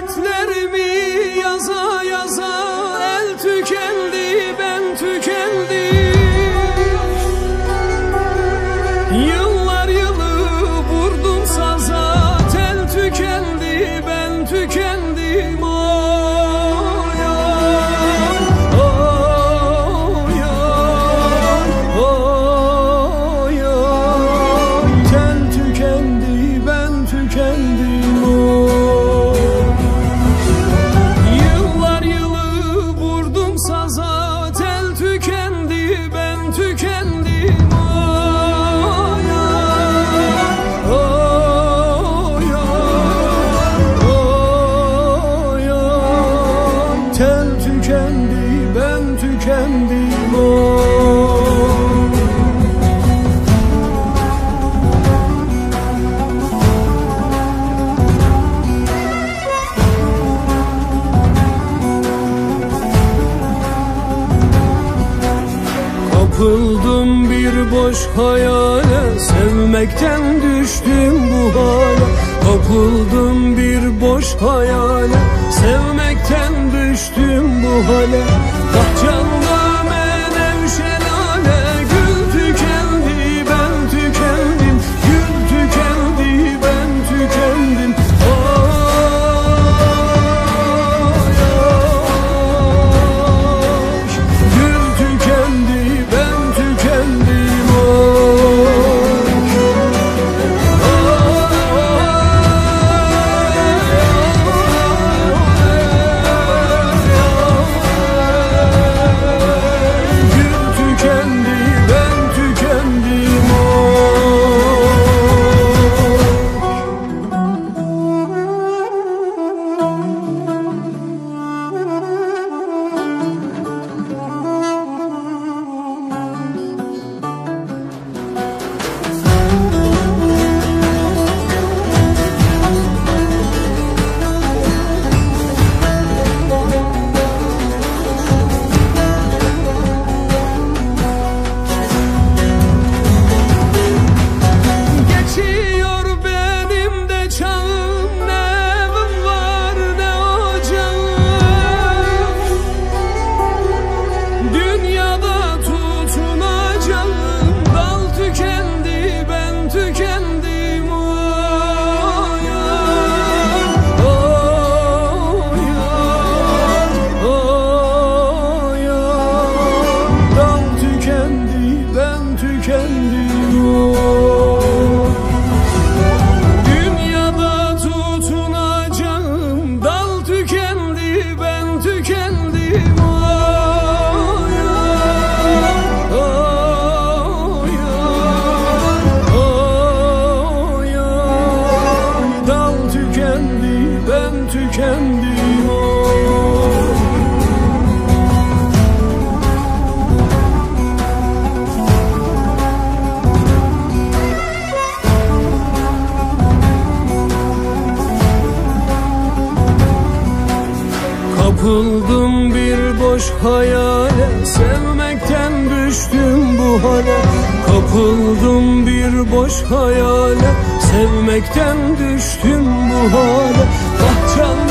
Hasretlerimi yaza yaza el tükendi, ben tükendim. Yıllar yılı vurdum saza, tel tükendi, ben tükendim. Oy oy oy oy oy, tel tükendi, ben tükendim. Yıllar yılı vurdum saza, tel tükendi, ben tükendim. Tel tükendi, ben tükendim. Kapıldım bir boş hayale, sevmekten düştüm bu hale. Kapıldım bir boş hayale, sevmekten düştüm bu hale. Bahçamda menevşelale, gül tükendi, ben tükendim. Gül tükendi, ben tükendim. Gül tükendi, ben tükendim. Dünyada tutunacağım dal tükendi, ben tükendim. Dal tükendi, ben tükendim. Kapıldım bir boş hayale, sevmekten düştüm bu hale. Kapıldım bir boş hayale, sevmekten düştüm bu hale. Bahçamda